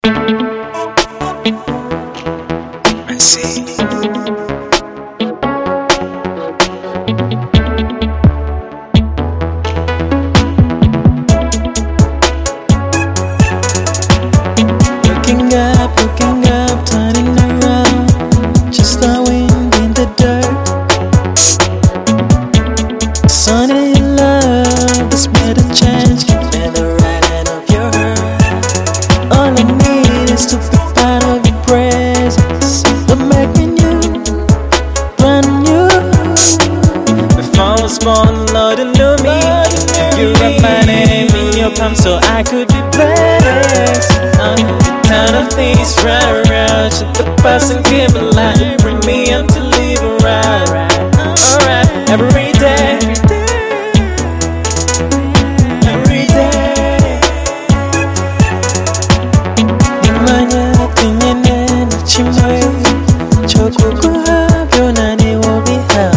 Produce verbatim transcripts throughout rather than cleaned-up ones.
I see. Looking up, looking up, turning around, just the wind in the dirt. Sun in your love has made a change, and the right hand of your heart. All I need is to be part of your presence, to make me new, brand new. Before I was born, Lord, you knew me. You wrote my name in your palm so I could be blessed. Uh, the kind of things right around, shut the past and give a light. Bring me up to live right. Alright, every day. Every day. Nimanya tinyene na chimwe, chokukuha byona ni wobiha.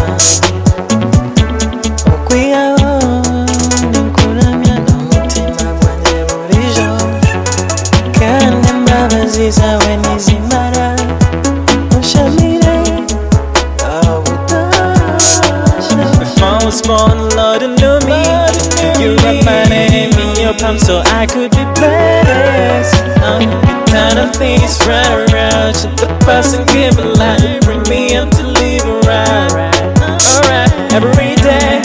Okwiya ninkuramya n'umutima gwanjye burijo, kandi imbabazi zawe nizimara ushamire aho budashira. Before I was born, Lord, you knew me. You wrote my name in your palm so I could be blessed. Uh, the kind of things right around, shut the past and give a light. Bring me up to live right. Alright, every day.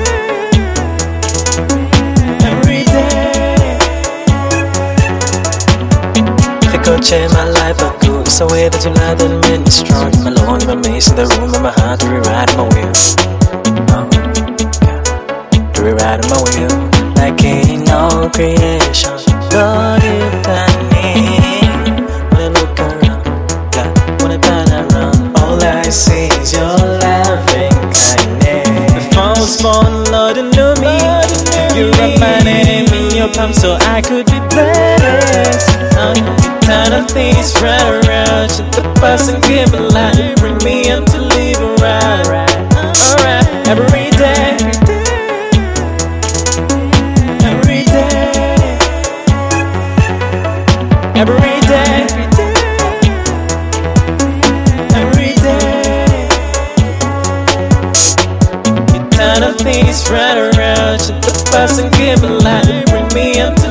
Every day. It could change my life, but good. It's the way that you lie that made me strong. I'm alone in my maze in the room in my heart to rewrite my will. Oh, yeah. To rewrite my will. Like ain't no creation, God if done it. When I look around, God, when I turn around, all I see is your loving kindness. Before I was born, Lord, you knew me. You wrote my name in your palm so I could be blessed. Uh, the kind of things right around, shut the past and give a light. Bring me up to live right. Alright, every day. Every day. Every day. Every day. The kind of things right around, shut the past and give a light. Bring me up to